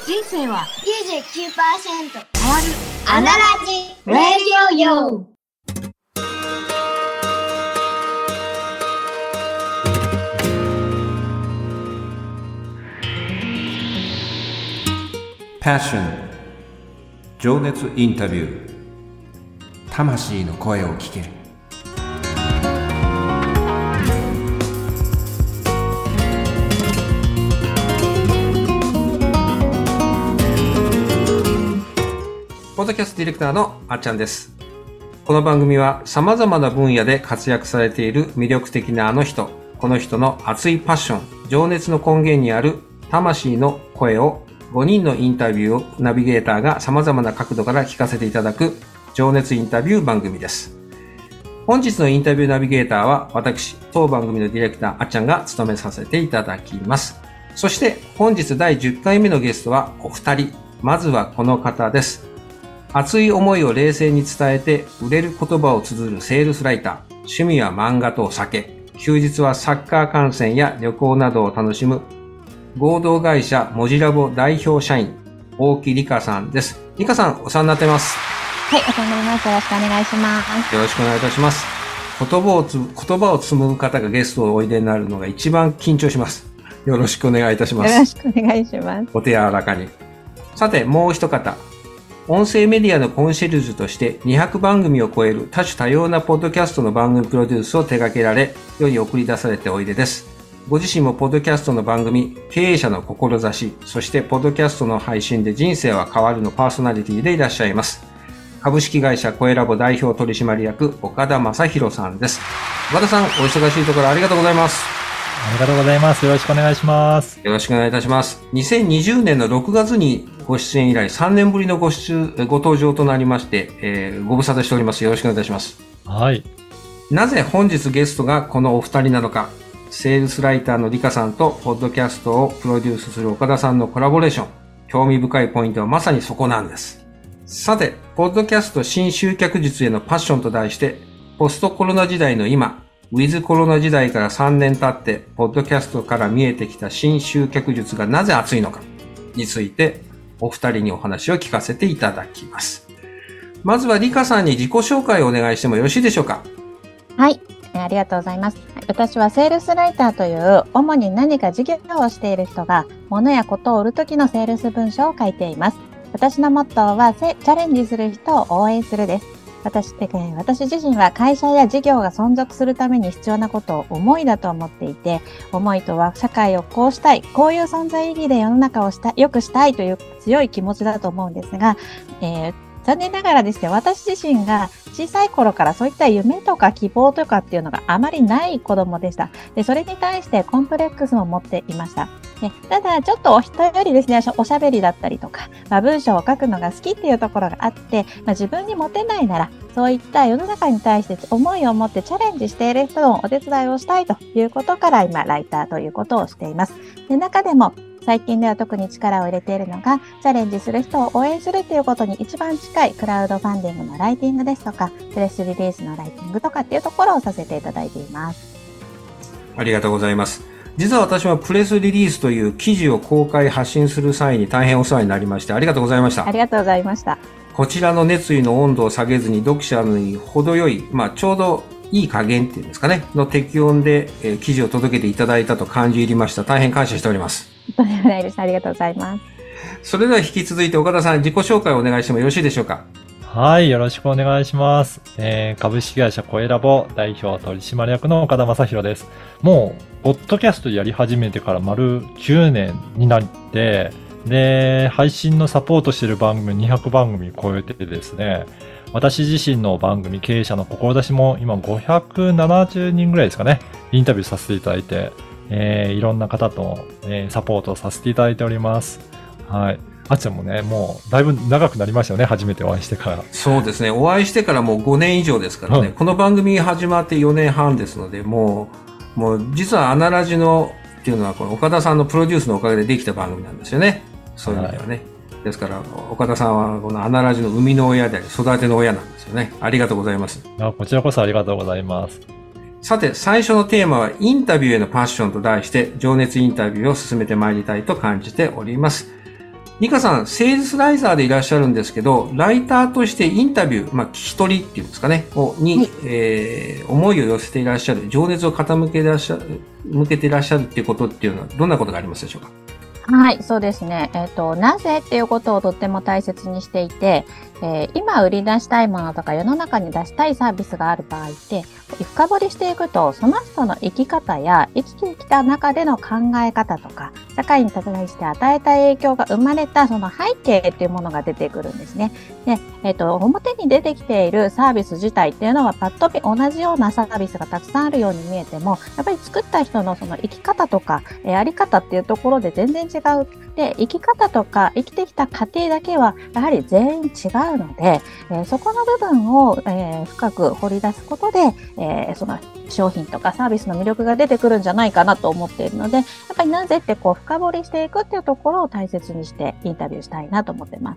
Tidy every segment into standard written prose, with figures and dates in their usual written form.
人生は 99% 変わる。 アナラジラディオよ。 Passion 情熱インタビュー、魂の声を聞ける。ポッドキャストディレクターのあっちゃんです。この番組は様々な分野で活躍されている魅力的なあの人、この人の熱いパッション、情熱の根源にある魂の声を5人のインタビューをナビゲーターが様々な角度から聞かせていただく情熱インタビュー番組です。本日のインタビューナビゲーターは私、当番組のディレクターあっちゃんが務めさせていただきます。そして本日第10回目のゲストはお二人。まずはこの方です。熱い思いを冷静に伝えて売れる言葉を綴るセールスライター。趣味は漫画とお酒。休日はサッカー観戦や旅行などを楽しむ合同会社モジラボ代表社員、大木里香さんです。里香さん、お世話になってます。 はい、お世話になります。よろしくお願いします。 よろしくお願いいたします。言葉を紡ぐ方がゲストをおいでになるのが一番緊張します。よろしくお願いいたします。 よろしくお願いします。 お手柔らかに。さて、もう一方。音声メディアのコンシェルジュとして200番組を超える多種多様なポッドキャストの番組プロデュースを手掛けられ、世に送り出されておいでです。ご自身もポッドキャストの番組、経営者の志、そしてポッドキャストの配信で人生は変わるのパーソナリティでいらっしゃいます。株式会社声ラボ代表取締役、岡田正宏さんです。岡田さん、お忙しいところありがとうございます。 ありがとうございます。よろしくお願いします。 よろしくお願いいたします。2020年の6月にご出演以来3年ぶりのご登場となりまして、ご無沙汰しております。よろしくお願いいたします。 はい。 なぜ本日ゲストがこのお二人なのか、セールスライターの里香さんとポッドキャストをプロデュースする岡田さんのコラボレーション、興味深いポイントはまさにそこなんです。さて、ポッドキャスト新集客術へのパッションと題して、ポストコロナ時代の今、ウィズコロナ時代から3年経って、ポッドキャストから見えてきた新集客術がなぜ熱いのかについて、お二人にお話を聞かせていただきます。まずは里香さんに自己紹介をお願いしてもよろしいでしょうか。 はい、ありがとうございます。私はセールスライターという主に何か事業をしている人が物やことを売るときのセールス文章を書いています。私のモットーはチャレンジする人を応援するです。私自身は会社や事業が存続するために必要なことを思いだと思っていて、思いとは社会をこうしたい、こういう存在意義で世の中を良くしたいという強い気持ちだと思うんですが、残念ながらですね、私自身が小さい頃からそういった夢とか希望とかっていうのがあまりない子供でした。で、それに対してコンプレックスも持っていました。ただ、ちょっとお人よりですね、おしゃべりだったりとか、文章を書くのが好きっていうところがあって、自分に持てないなら、そういった世の中に対して思いを持ってチャレンジしている人のお手伝いをしたいということから、今、ライターということをしています。で、中でも、最近では特に力を入れているのが、チャレンジする人を応援するということに一番近いクラウドファンディングのライティングですとか、プレスリリースのライティングとかっていうところをさせていただいています。 ありがとうございます。実は私はプレスリリースという記事を公開発信する際に大変お世話になりまして、ありがとうございました。 ありがとうございました。 こちらの熱意の温度を下げずに読者に程よい、ちょうどいい加減っていうんですかね、の適温で、記事を届けていただいたと感じ入りました。大変感謝しております。 とんでもないです。ありがとうございます。 それでは引き続いて岡田さん、自己紹介をお願いしてもよろしいでしょうか。 はい、よろしくお願いします。株式会社声ラボ代表取締役の岡田正宏です。もう、ポッドキャストやり始めてから丸9年になって、で、配信のサポートしている番組200番組超えてですね、私自身の番組経営者の志も今570人ぐらいですかね、インタビューさせていただいて、いろんな方と、サポートさせていただいております。はい。あっちゃんもね、もうだいぶ長くなりましたよね、初めてお会いしてから。 そうですね、お会いしてからもう5年以上ですからね、この番組始まって4年半ですので、もう実はアナラジのっていうのはこの岡田さんのプロデュースのおかげでできた番組なんですよね。そういう意味ではね。はい、ですから岡田さんはこのアナラジの生みの親であり育ての親なんですよね。ありがとうございます。 こちらこそありがとうございます。 さて、最初のテーマはインタビューへのパッションと題して情熱インタビューを進めてまいりたいと感じております。 ニカさん、セールスライターでいらっしゃるんですけど、ライターとしてインタビュー、聞き取りっていうんですかね、に、思いを寄せていらっしゃる、情熱を向けていらっしゃるっていうことっていうのは、どんなことがありますでしょうか？ はい、そうですね。なぜっていうことをとっても大切にしていて、今売り出したいものとか世の中に出したいサービスがある場合って、深掘りしていくと、その人の生き方や生きてきた中での考え方とか、社会に対して与えた影響が生まれたその背景っていうものが出てくるんですね。で、表に出てきているサービス自体っていうのは、パッと見同じようなサービスがたくさんあるように見えても、やっぱり作った人のその生き方とか、あり方っていうところで全然違う。で、生き方とか生きてきた過程だけはやはり全員違うので、そこの部分を、深く掘り出すことで、その商品とかサービスの魅力が出てくるんじゃないかなと思っているので、やっぱりなぜって深掘りしていくっていうところを大切にしてインタビューしたいなと思ってます。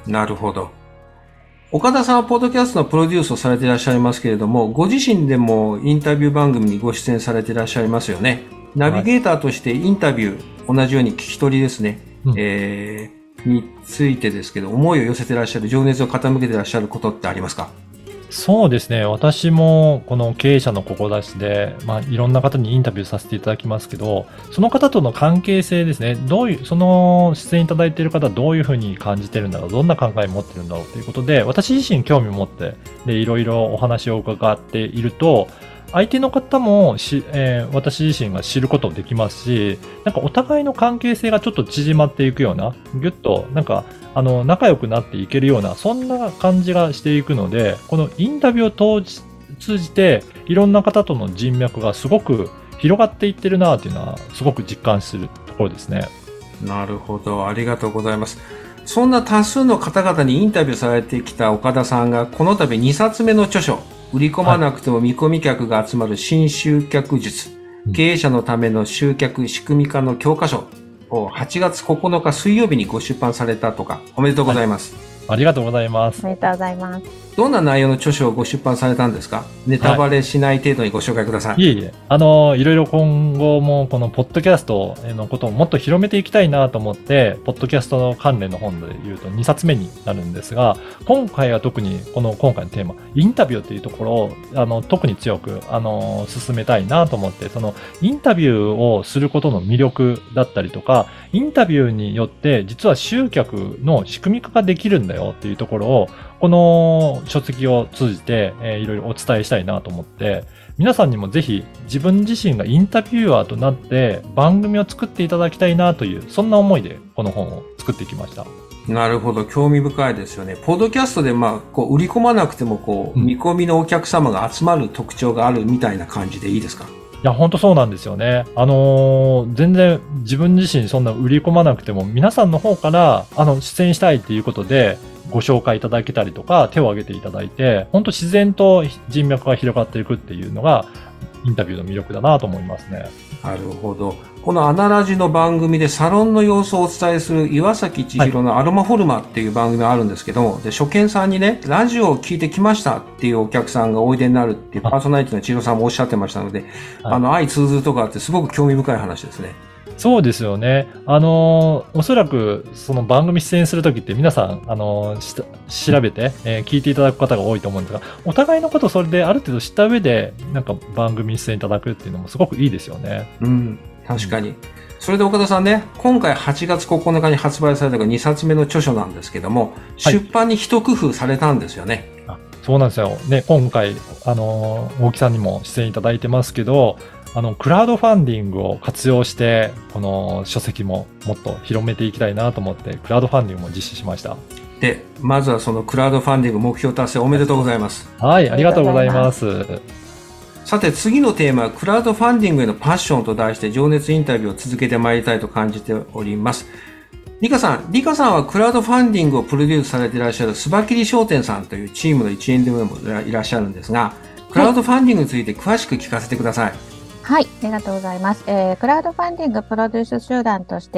なるほど。岡田さんはポッドキャストのプロデュースをされていらっしゃいますけれども、ご自身でもインタビュー番組にご出演されていらっしゃいますよね。ナビゲーターとしてインタビュー、同じように聞き取りですね、についてですけど、思いを寄せていらっしゃる、情熱を傾けていらっしゃることってありますか？ そうですね。私もこの経営者の志で、いろんな方にインタビューさせていただきますけど、その方との関係性ですね。その出演いただいている方はどういうふうに感じてるんだろう、どんな考えを持ってるんだろうということで、私自身興味を持って、で、いろいろお話を伺っていると、相手の方も私自身が知ることもできますし、お互いの関係性がちょっと縮まっていくような、ぎゅっと仲良くなっていけるような、そんな感じがしていくので、このインタビューを通じて、いろんな方との人脈がすごく広がっていってるなというのは、すごく実感するところですね。 なるほど。ありがとうございます。そんな多数の方々にインタビューされてきた岡田さんが、この度2冊目の著書、売り込まなくても見込み客が集まる新集客術、経営者のための集客仕組み化の教科書を8月9日水曜日にご出版されたとか、おめでとうございます。 ありがとうございます。 おめでとうございます。 どんな内容の著書をご出版されたんですか？ネタバレしない程度にご紹介ください。 いえいえ。いろいろ今後もこのポッドキャストのことをもっと広めていきたいなと思って、ポッドキャストの関連の本で言うと2冊目になるんですが、今回は特に今回のテーマ、インタビューというところを特に強く進めたいなと思って、そのインタビューをすることの魅力だったりとか、インタビューによって実は集客の仕組み化ができるんだよっていうところを、この書籍を通じて、いろいろお伝えしたいなと思って、皆さんにもぜひ自分自身がインタビュアーとなって番組を作っていただきたいなという、そんな思いでこの本を作ってきました。 なるほど。興味深いですよね。ポッドキャストで売り込まなくても見込みのお客様が集まる特徴があるみたいな感じでいいですか？ いや、本当そうなんですよね。全然自分自身そんな売り込まなくても、皆さんの方から、出演したいっていうことで、ご紹介いただけたりとか、手を挙げていただいて、本当自然と人脈が広がっていくっていうのが、インタビューの魅力だなと思いますね。 なるほど。このアナラジの番組でサロンの様子をお伝えする岩崎千尋のアロマフォルマっていう番組があるんですけど、で初見さんにね、ラジオを聞いてきましたっていうお客さんがおいでになるっていうパーソナリティの千尋さんもおっしゃってましたので、相通ずるとかあってすごく興味深い話ですね。 そうですよね。おそらく、その番組出演するときって皆さん、調べて、聞いていただく方が多いと思うんですが、お互いのことをそれである程度知った上で、番組に出演いただくっていうのもすごくいいですよね。 うん、確かに。それで岡田さんね、今回8月9日に発売された2冊目の著書なんですけども、出版に一工夫されたんですよね。 そうなんですよ。ね、今回、大木さんにも出演いただいてますけど、クラウドファンディングを活用して、この書籍ももっと広めていきたいなと思って、クラウドファンディングも実施しました。 で、まずはそのクラウドファンディング目標達成おめでとうございます。 はい、ありがとうございます。 さて次のテーマはクラウドファンディングへのパッションと題して情熱インタビューを続けてまいりたいと感じております。リカさんはクラウドファンディングをプロデュースされていらっしゃるスバキリ商店さんというチームの一員でもいらっしゃるんですが、クラウドファンディングについて詳しく聞かせてください。 はい、ありがとうございます。クラウドファンディングプロデュース集団として、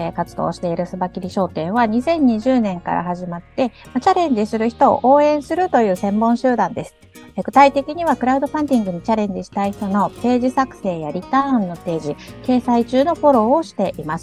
活動しているスバキリ商店は2020年から始まって、チャレンジする人を応援するという専門集団です。具体的にはクラウドファンディングにチャレンジしたい人のページ作成やリターンの提示、掲載中のフォローをしています。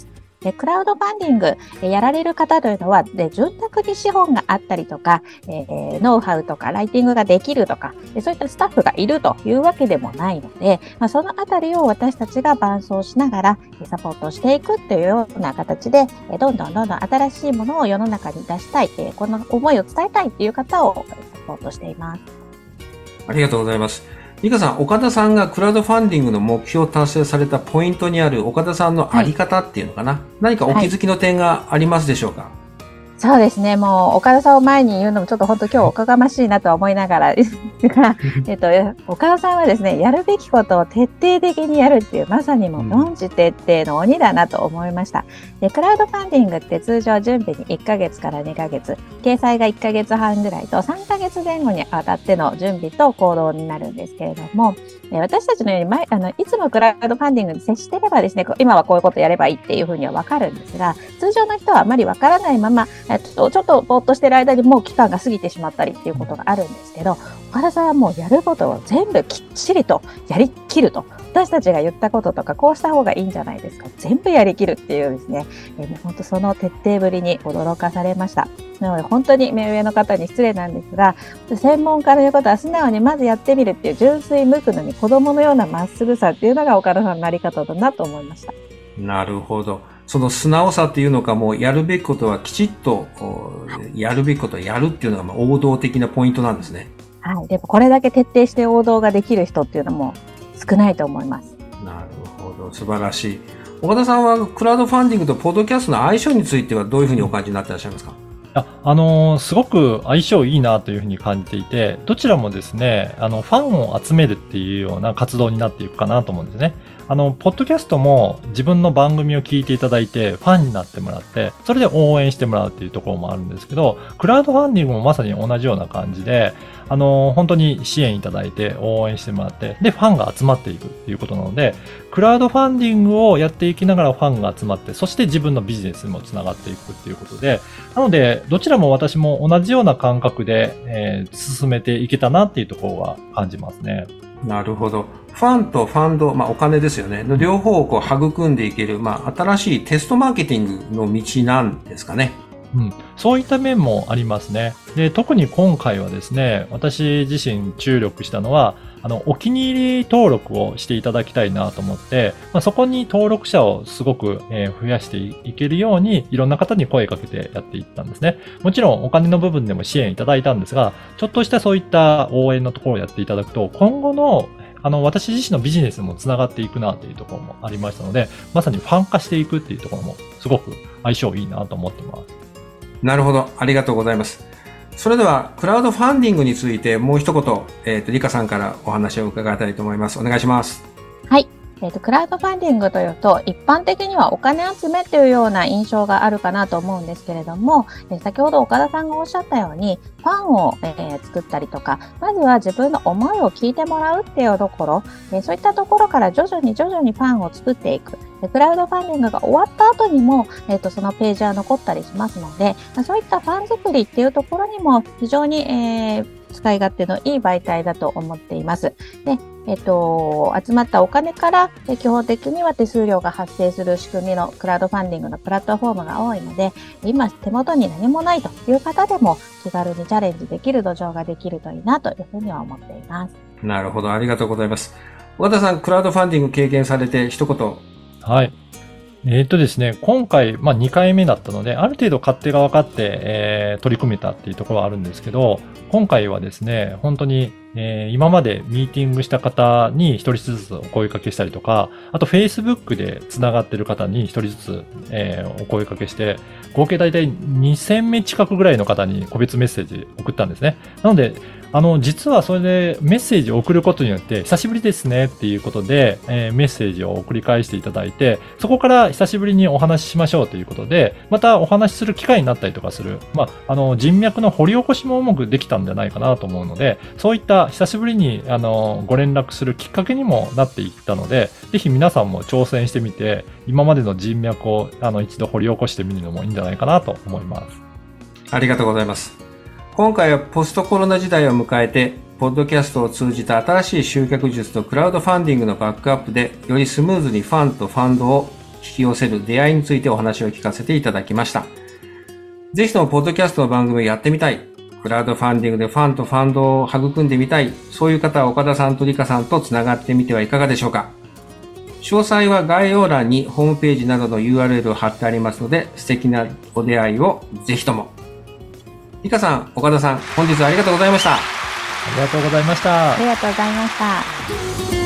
クラウドファンディングやられる方というのは、潤沢に資本があったりとか、ノウハウとかライティングができるとか、そういったスタッフがいるというわけでもないので、そのあたりを私たちが伴走しながらサポートしていくっていうような形で、どんどん新しいものを世の中に出したい、この思いを伝えたいっていう方をサポートしています。 ありがとうございます。リカさん、岡田さんがクラウドファンディングの目標を達成されたポイントにある岡田さんのあり方っていうのかな、何かお気づきの点がありますでしょうか？ そうですね。もう、岡田さんを前に言うのもちょっと本当今日おかがましいなとは思いながらですが、岡田さんはですね、やるべきことを徹底的にやるっていう、まさにもう論じ徹底の鬼だなと思いました。で、クラウドファンディングって通常準備に1ヶ月から2ヶ月、掲載が1ヶ月半ぐらいと3ヶ月前後にあたっての準備と行動になるんですけれども、私たちのようにいつもクラウドファンディングに接してればですね、今はこういうことやればいいっていうふうにはわかるんですが、通常の人はあまりわからないまま、ちょっとぼーっとしてる間にもう期間が過ぎてしまったりっていうことがあるんですけど、岡田さんはもうやることを全部きっちりとやりきると。私たちが言ったこととか、こうした方がいいんじゃないですか。全部やりきるっていうですね、もう本当その徹底ぶりに驚かされました。なので本当に目上の方に失礼なんですが、専門家の言うことは素直にまずやってみるっていう純粋無垢のに子供のようなまっすぐさっていうのが岡田さんのあり方だなと思いました。 なるほど。その素直さっていうのか、もうやるべきことはきちっとやるべきことをやるっていうのが王道的なポイントなんですね。はい。 でもこれだけ徹底して王道ができる人っていうのも少ないと思います。 なるほど。素晴らしい。岡田さんはクラウドファンディングとポッドキャストの相性についてはどういうふうにお感じになっていらっしゃいますか？ すごく相性いいなというふうに感じていて、どちらもですね、ファンを集めるっていうような活動になっていくかなと思うんですね。ポッドキャストも自分の番組を聞いていただいて、ファンになってもらって、それで応援してもらうっていうところもあるんですけど、クラウドファンディングもまさに同じような感じで、本当に支援いただいて、応援してもらって、で、ファンが集まっていくっていうことなので、クラウドファンディングをやっていきながらファンが集まって、そして自分のビジネスにもつながっていくっていうことで、なので、どちらも私も同じような感覚で、進めていけたなっていうところは感じますね。 なるほど。ファンとファンド、お金ですよね。両方を育んでいける、新しいテストマーケティングの道なんですかね。 そういった面もありますね。で、特に今回はですね、私自身注力したのは、お気に入り登録をしていただきたいなと思って、そこに登録者をすごく増やしていけるように、いろんな方に声かけてやっていったんですね。もちろんお金の部分でも支援いただいたんですが、ちょっとしたそういった応援のところをやっていただくと、今後の私自身のビジネスもつながっていくなというところもありましたので、まさにファン化していくっていうところもすごく相性いいなと思ってます。 なるほど。ありがとうございます。それでは、クラウドファンディングについてもう一言、リカさんからお話を伺いたいと思います。お願いします。 はい。クラウドファンディングというと、一般的にはお金集めというような印象があるかなと思うんですけれども、先ほど岡田さんがおっしゃったように、ファンを、作ったりとか、まずは自分の思いを聞いてもらうっていうところ、そういったところから徐々にファンを作っていく。クラウドファンディングが終わった後にも、そのページは残ったりしますので、そういったファン作りっていうところにも非常に、使い勝手のいい媒体だと思っています。で、集まったお金から、基本的には手数料が発生する仕組みのクラウドファンディングのプラットフォームが多いので、今手元に何もないという方でも気軽にチャレンジできる土壌ができるといいなというふうには思っています。 なるほど。ありがとうございます。岡田さん、クラウドファンディング経験されて一言。 はい。ですね、今回、2回目だったので、ある程度勝手が分かって、取り組めたっていうところはあるんですけど、今回はですね、本当に、今までミーティングした方に一人ずつお声かけしたりとか、あと Facebook で繋がってる方に一人ずつ、お声かけして、合計大体2000名近くぐらいの方に個別メッセージ送ったんですね。なので、実はそれでメッセージを送ることによって、久しぶりですねっていうことで、メッセージを送り返していただいて、そこから久しぶりにお話ししましょうということで、またお話しする機会になったりとかする、人脈の掘り起こしもうまくできたんじゃないかなと思うので、そういった久しぶりに、ご連絡するきっかけにもなっていったので、ぜひ皆さんも挑戦してみて、今までの人脈を、一度掘り起こしてみるのもいいんじゃないかなと思います。 ありがとうございます。今回はポストコロナ時代を迎えて、ポッドキャストを通じた新しい集客術とクラウドファンディングのバックアップで、よりスムーズにファンとファンドをき寄せる出会いについてお話を聞かせていただきました。ぜひともポッドキャストの番組をやってみたい。クラウドファンディングでファンとファンドを育んでみたい。そういう方は岡田さんと理香さんとつながってみてはいかがでしょうか。詳細は概要欄にホームページなどの URL を貼ってありますので、素敵なお出会いをぜひとも。理香さん、岡田さん、本日はありがとうございました。 ありがとうございました。 ありがとうございました。